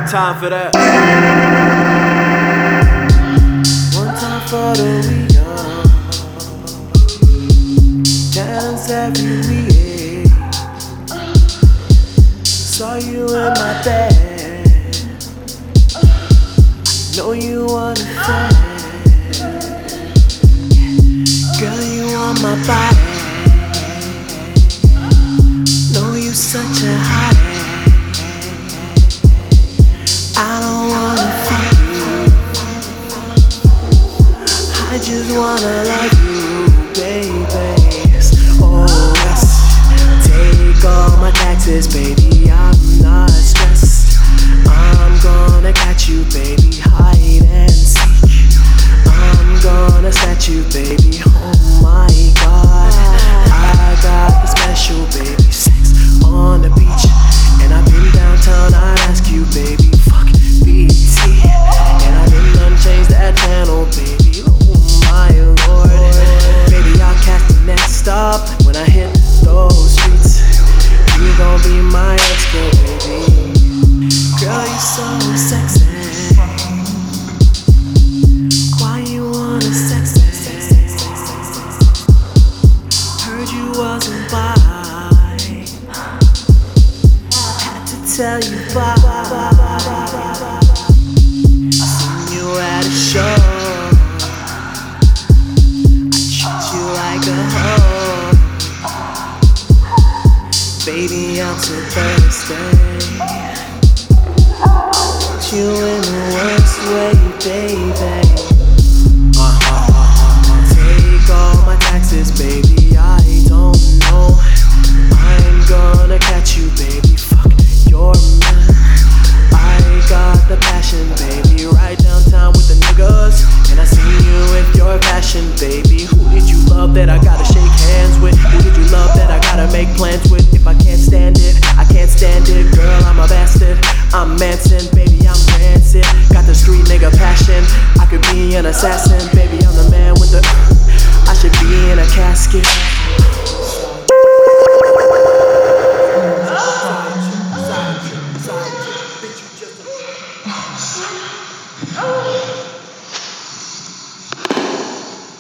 One time for that. One time for the weekend. Dance every week. Saw you in my bed. Know you want a friend. Girl, you on my body. Know you such a hottie. I don't wanna fuck you. I just wanna love you, baby. Oh yes, take all my taxes, baby. I'm not stressed. I'm gonna catch you, baby. Hide and seek. I'm gonna snatch you, baby. Oh my God, I got the special, baby. Sex on the beach, and I've been downtown. I'd ask you, baby. Fuck BT, and I didn't unchange that channel, baby. Oh my Lord, baby, I'll catch the next stop when I hit those streets. You gon' be my ex-girl, baby. Girl, you so sexy. Why you wanna sex me? Heard you wasn't bi. Had to tell you bye. Seen you at a show. I treat you like a hoe. Baby, I'm so thirsty. Put you in the worst way, baby. Take all my taxes, baby. I don't know. I'm gonna catch you, baby. Fuck your man. I got the passion, baby. Right downtown with the niggas, and I seen you with your passion, baby. Who did you love that I gotta shake hands with? Who did you love that I gotta make plans with? If I can't stand it, I can't stand it. Girl, I'm a bastard. I'm Manson, baby, I'm rancid. Got the street nigga passion. I could be an assassin, baby, I'm the man with the I should be in a casket.